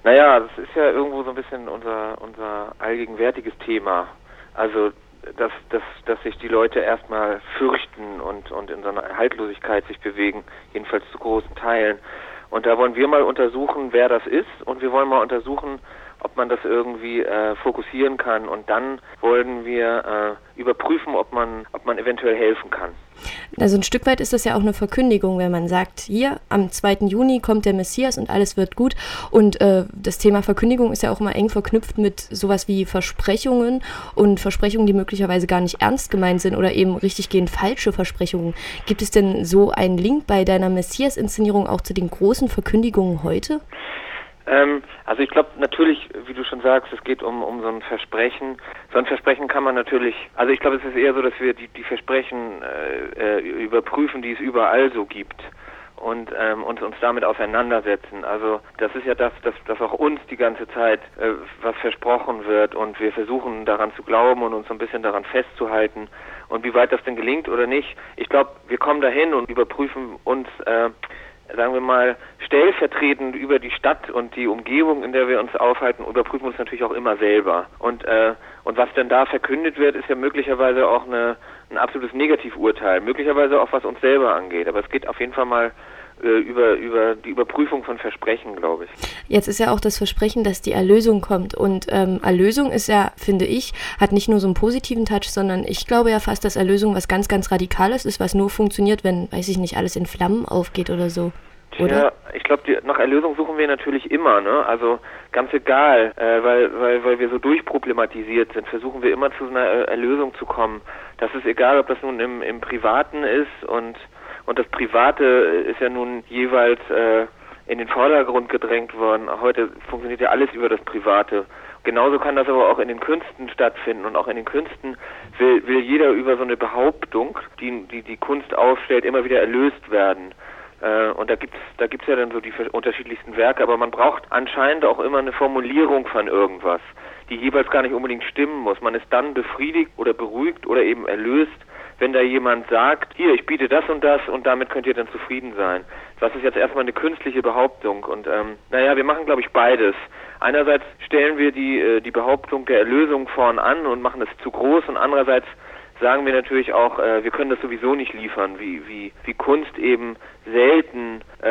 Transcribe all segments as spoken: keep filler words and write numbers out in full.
Naja, das ist ja irgendwo so ein bisschen unser unser allgegenwärtiges Thema. Also, dass, dass, dass sich die Leute erstmal fürchten und, und in so einer Haltlosigkeit sich bewegen, jedenfalls zu großen Teilen. Und da wollen wir mal untersuchen, wer das ist, und wir wollen mal untersuchen, ob man das irgendwie äh, fokussieren kann, und dann wollen wir äh, überprüfen, ob man, ob man eventuell helfen kann. Also ein Stück weit ist das ja auch eine Verkündigung, wenn man sagt, hier am zweiten Juni kommt der Messias und alles wird gut. Und äh, das Thema Verkündigung ist ja auch immer eng verknüpft mit sowas wie Versprechungen und Versprechungen, die möglicherweise gar nicht ernst gemeint sind oder eben richtiggehend falsche Versprechungen. Gibt es denn so einen Link bei deiner Messias-Inszenierung auch zu den großen Verkündigungen heute? Ähm, also ich glaube natürlich, wie du schon sagst, es geht um, um so ein Versprechen. So ein Versprechen kann man natürlich, also ich glaube, es ist eher so, dass wir die, die Versprechen äh, überprüfen, die es überall so gibt, und ähm, uns, uns damit auseinandersetzen. Also das ist ja das, dass, dass auch uns die ganze Zeit äh, was versprochen wird, und wir versuchen daran zu glauben und uns so ein bisschen daran festzuhalten. Und wie weit das denn gelingt oder nicht, ich glaube, wir kommen dahin und überprüfen uns äh, sagen wir mal, stellvertretend über die Stadt und die Umgebung, in der wir uns aufhalten, überprüfen wir uns natürlich auch immer selber. Und äh, und was denn da verkündet wird, ist ja möglicherweise auch eine, ein absolutes Negativurteil, möglicherweise auch was uns selber angeht. Aber es geht auf jeden Fall mal äh, über über die Überprüfung von Versprechen, glaube ich. Jetzt ist ja auch das Versprechen, dass die Erlösung kommt. Und ähm, Erlösung ist ja, finde ich, hat nicht nur so einen positiven Touch, sondern ich glaube ja fast, dass Erlösung was ganz, ganz Radikales ist, was nur funktioniert, wenn, weiß ich nicht, alles in Flammen aufgeht oder so. Oder? Ja, ich glaube, nach Erlösung suchen wir natürlich immer, ne? Also ganz egal, äh, weil, weil, weil wir so durchproblematisiert sind, versuchen wir immer zu einer Erlösung zu kommen. Das ist egal, ob das nun im, im Privaten ist, und und das Private ist ja nun jeweils äh, in den Vordergrund gedrängt worden. Heute funktioniert ja alles über das Private. Genauso kann das aber auch in den Künsten stattfinden, und auch in den Künsten will, will jeder über so eine Behauptung, die die, die Kunst aufstellt, immer wieder erlöst werden. Und da gibt's da gibt's ja dann so die unterschiedlichsten Werke, aber man braucht anscheinend auch immer eine Formulierung von irgendwas, die jeweils gar nicht unbedingt stimmen muss. Man ist dann befriedigt oder beruhigt oder eben erlöst, wenn da jemand sagt, hier, ich biete das und das, und damit könnt ihr dann zufrieden sein. Das ist jetzt erstmal eine künstliche Behauptung, und ähm, naja, wir machen, glaube ich, beides. Einerseits stellen wir die äh, die Behauptung der Erlösung vorn an und machen es zu groß, und andererseits sagen wir natürlich auch, äh, wir können das sowieso nicht liefern, wie wie wie Kunst eben selten äh,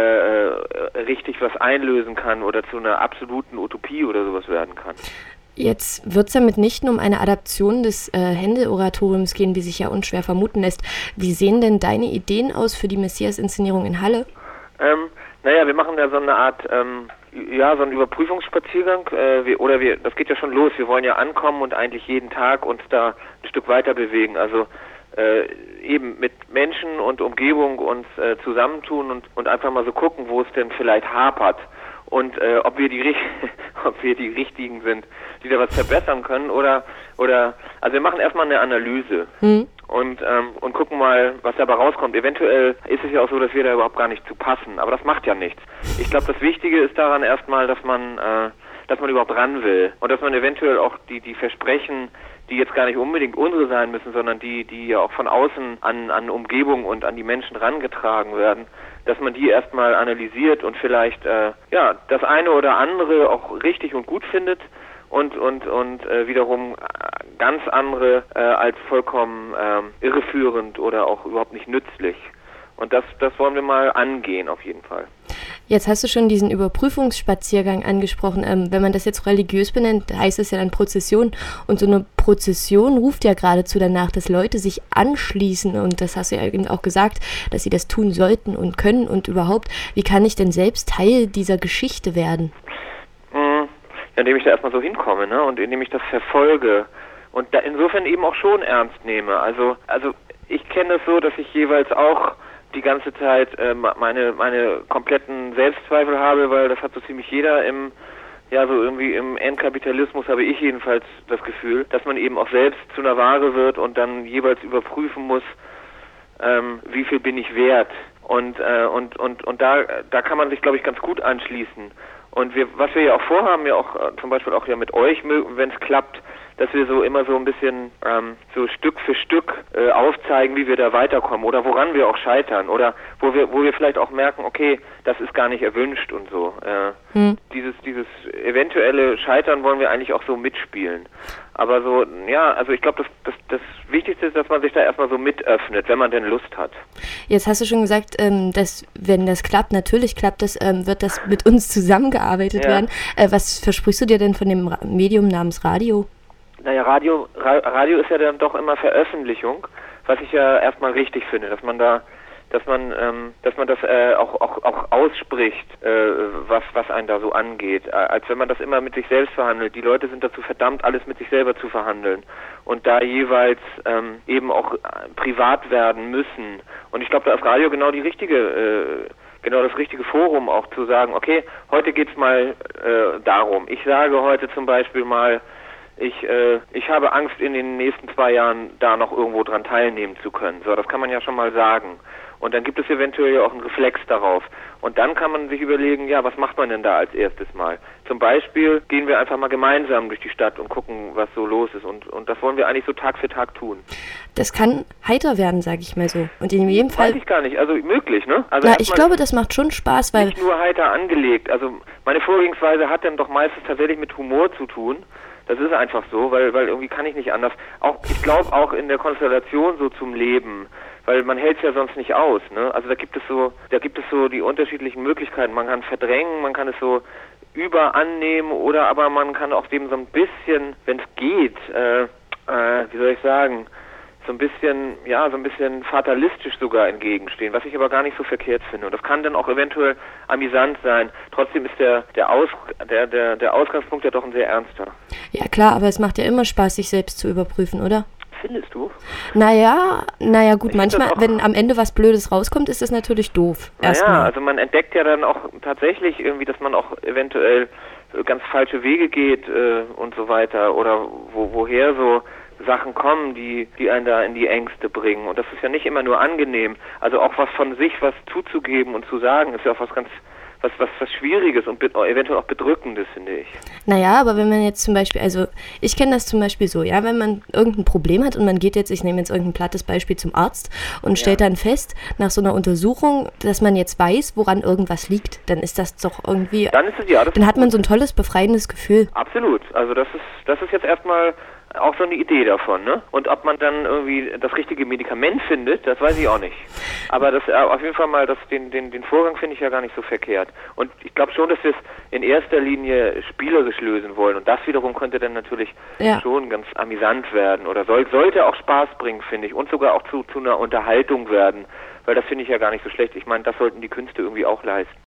richtig was einlösen kann oder zu einer absoluten Utopie oder sowas werden kann. Jetzt wird es ja mitnichten um eine Adaption des äh, Händel-Oratoriums gehen, wie sich ja unschwer vermuten lässt. Wie sehen denn deine Ideen aus für die Messias-Inszenierung in Halle? Ähm, naja, wir machen ja so eine Art, ähm, ja, so einen Überprüfungsspaziergang, äh, wir, oder wir, das geht ja schon los, wir wollen ja ankommen und eigentlich jeden Tag uns da ein Stück weiter bewegen, also äh, eben mit Menschen und Umgebung uns äh, zusammentun und, und einfach mal so gucken, wo es denn vielleicht hapert, und äh, ob wir die ob wir die richtigen sind, die da was verbessern können, oder oder also wir machen erstmal eine Analyse. Mhm. Und ähm, und gucken mal, was dabei rauskommt. Eventuell ist es ja auch so, dass wir da überhaupt gar nicht zu passen, aber das macht ja nichts. Ich glaube, das Wichtige ist daran erstmal, dass man äh, dass man überhaupt ran will, und dass man eventuell auch die die Versprechen, die jetzt gar nicht unbedingt unsere sein müssen, sondern die die ja auch von außen an an Umgebung und an die Menschen rangetragen werden, dass man die erstmal analysiert und vielleicht äh, ja das eine oder andere auch richtig und gut findet, und und und äh, wiederum ganz andere äh, als vollkommen äh, irreführend oder auch überhaupt nicht nützlich. Und das das wollen wir mal angehen auf jeden Fall. Jetzt hast du schon diesen Überprüfungsspaziergang angesprochen. Ähm, wenn man das jetzt religiös benennt, heißt es ja dann Prozession. Und so eine Prozession ruft ja geradezu danach, dass Leute sich anschließen. Und das hast du ja eben auch gesagt, dass sie das tun sollten und können und überhaupt. Wie kann ich denn selbst Teil dieser Geschichte werden? Mhm. Ja, indem ich da erstmal so hinkomme, ne? Und indem ich das verfolge. Und da insofern eben auch schon ernst nehme. Also, also ich kenne es so, dass ich jeweils auch die ganze Zeit äh, meine meine kompletten Selbstzweifel habe, weil das hat so ziemlich jeder im, ja so irgendwie im Endkapitalismus, habe ich jedenfalls das Gefühl, dass man eben auch selbst zu einer Ware wird und dann jeweils überprüfen muss, ähm, wie viel bin ich wert, und äh, und und und da da kann man sich, glaube ich, ganz gut anschließen. Und wir, was wir ja auch vorhaben, ja auch äh, zum Beispiel auch ja mit euch, wenn es klappt, dass wir so immer so ein bisschen ähm, so Stück für Stück äh, aufzeigen, wie wir da weiterkommen oder woran wir auch scheitern oder wo wir wo wir vielleicht auch merken, okay, das ist gar nicht erwünscht und so. Äh, hm. Dieses dieses eventuelle Scheitern wollen wir eigentlich auch so mitspielen. Aber so, ja, also ich glaube, das, das, das Wichtigste ist, dass man sich da erstmal so mit öffnet, wenn man denn Lust hat. Jetzt hast du schon gesagt, ähm, dass wenn das klappt, natürlich klappt das, ähm, wird das mit uns zusammengearbeitet ja. werden. Äh, was versprichst du dir denn von dem Ra- Medium namens Radio? Naja, Radio, Ra- Radio ist ja dann doch immer Veröffentlichung, was ich ja erstmal richtig finde, dass man da dass man ähm, dass man das äh, auch auch auch ausspricht, äh, was was einen da so angeht, äh, als wenn man das immer mit sich selbst verhandelt. Die Leute sind dazu verdammt, alles mit sich selber zu verhandeln und da jeweils ähm, eben auch äh, privat werden müssen. Und ich glaube, da ist Radio genau die richtige äh, genau das richtige Forum, auch zu sagen, okay, heute geht's mal äh, darum. Ich sage heute zum Beispiel mal, Ich, äh, ich habe Angst, in den nächsten zwei Jahren da noch irgendwo dran teilnehmen zu können. So, das kann man ja schon mal sagen. Und dann gibt es eventuell auch einen Reflex darauf. Und dann kann man sich überlegen, ja, was macht man denn da als erstes Mal? Zum Beispiel gehen wir einfach mal gemeinsam durch die Stadt und gucken, was so los ist. Und, und das wollen wir eigentlich so Tag für Tag tun. Das kann heiter werden, sage ich mal so. Und in jedem Fall... Weiß ich gar nicht. Also möglich, ne? Also na, ich glaube, das macht schon Spaß, weil... Nicht nur heiter angelegt. Also meine Vorgehensweise hat dann doch meistens tatsächlich mit Humor zu tun. Das ist einfach so, weil weil irgendwie kann ich nicht anders. Auch ich glaube auch in der Konstellation so zum Leben, weil man hält es ja sonst nicht aus, ne? Also da gibt es so, da gibt es so die unterschiedlichen Möglichkeiten. Man kann verdrängen, man kann es so überannehmen oder aber man kann auch dem so ein bisschen, wenn es geht, äh, äh, wie soll ich sagen, so ein bisschen, ja, so ein bisschen fatalistisch sogar entgegenstehen, was ich aber gar nicht so verkehrt finde. Und das kann dann auch eventuell amüsant sein. Trotzdem ist der der Aus der der der Ausgangspunkt ja doch ein sehr ernster. Ja klar, aber es macht ja immer Spaß, sich selbst zu überprüfen, oder? Findest du? Naja, naja gut, ich manchmal, wenn am Ende was Blödes rauskommt, ist das natürlich doof. Naja, also man entdeckt ja dann auch tatsächlich irgendwie, dass man auch eventuell ganz falsche Wege geht äh, und so weiter oder wo, woher so Sachen kommen, die die einen da in die Ängste bringen. Und das ist ja nicht immer nur angenehm. Also auch was von sich, was zuzugeben und zu sagen, ist ja auch was ganz, was was, was Schwieriges und be- eventuell auch Bedrückendes, finde ich. Naja, aber wenn man jetzt zum Beispiel, also ich kenne das zum Beispiel so, ja, wenn man irgendein Problem hat und man geht jetzt, ich nehme jetzt irgendein plattes Beispiel zum Arzt und stellt ja. dann fest, nach so einer Untersuchung, dass man jetzt weiß, woran irgendwas liegt, dann ist das doch irgendwie, dann, ist es, ja, das dann hat man so ein tolles, befreiendes Gefühl. Absolut, also das ist, das ist jetzt erstmal auch so eine Idee davon, ne? Und ob man dann irgendwie das richtige Medikament findet, das weiß ich auch nicht. Aber das äh, auf jeden Fall mal, das, den, den, den Vorgang finde ich ja gar nicht so verkehrt. Und ich glaube schon, dass wir es in erster Linie spielerisch lösen wollen. Und das wiederum könnte dann natürlich ja. schon ganz amüsant werden oder soll, sollte auch Spaß bringen, finde ich. Und sogar auch zu, zu einer Unterhaltung werden. Weil das finde ich ja gar nicht so schlecht. Ich meine, das sollten die Künste irgendwie auch leisten.